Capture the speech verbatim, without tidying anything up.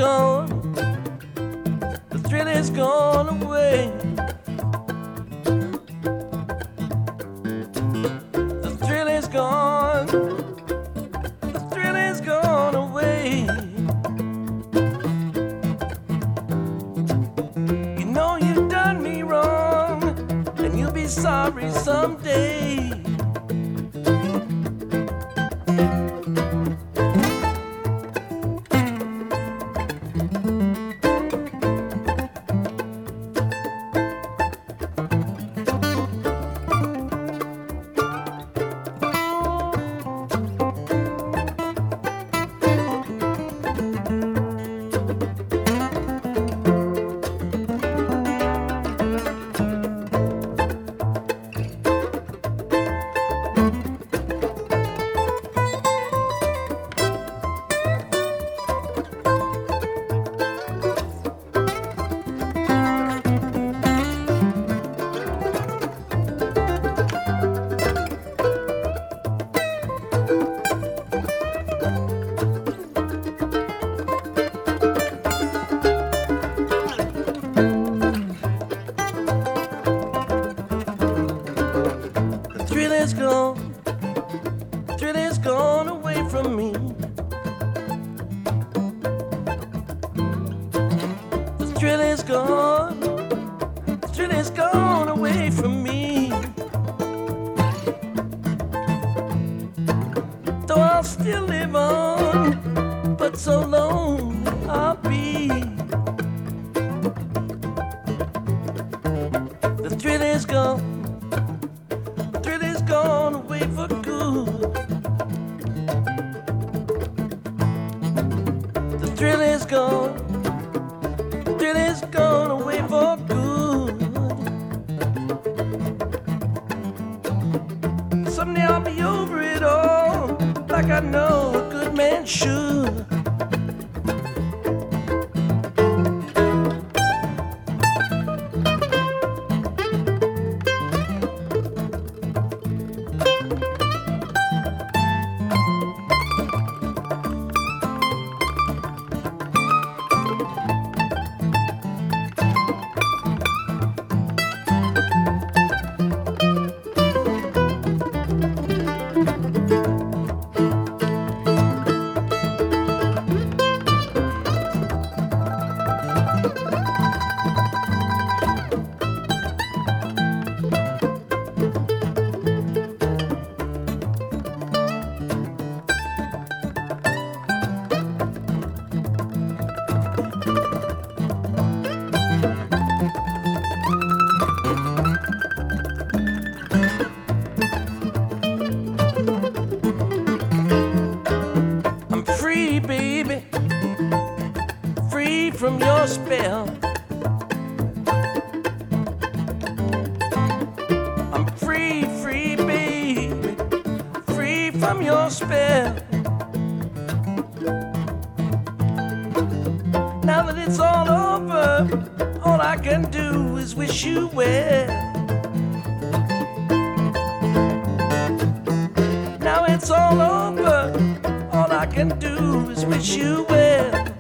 gone, the thrill is gone away. The thrill is gone, the thrill is gone away. You know you've done me wrong, and you'll be sorry someday. The thrill is gone, the thrill is gone away from me. The thrill is gone, the thrill is gone away from me. Though I'll still live on, but so lonely I'll be. The thrill is gone, gone away for good. The thrill is gone, the thrill is gone away for good. Someday I'll be over it all, like I know a good man should. Baby, free from your spell. I'm free, free, baby, free from your spell. Now that it's all over, all I can do is wish you well. Now it's all over, all I can do is wish you well.